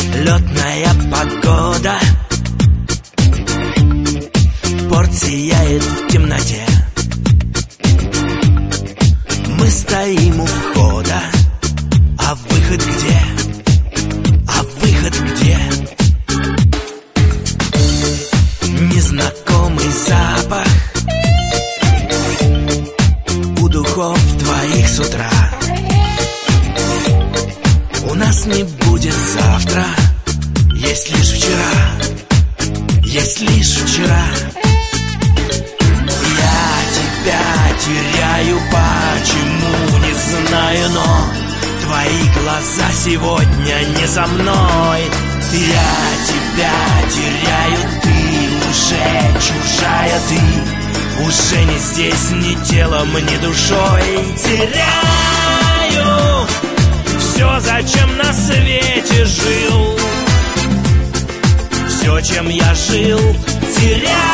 Летная погода, порт сияет в темноте. Мы стоим у входа, а выход где? А выход где? Незнакомый запах у духов твоих с утра. У нас не будет завтра, есть лишь вчера, есть лишь вчера. Я тебя теряю, почему, не знаю, но твои глаза сегодня не за мной. Я тебя теряю, ты уже чужая, ты уже не здесь, ни телом, ни душой. Теряю все, зачем на свете жил, все, чем я жил, теряю.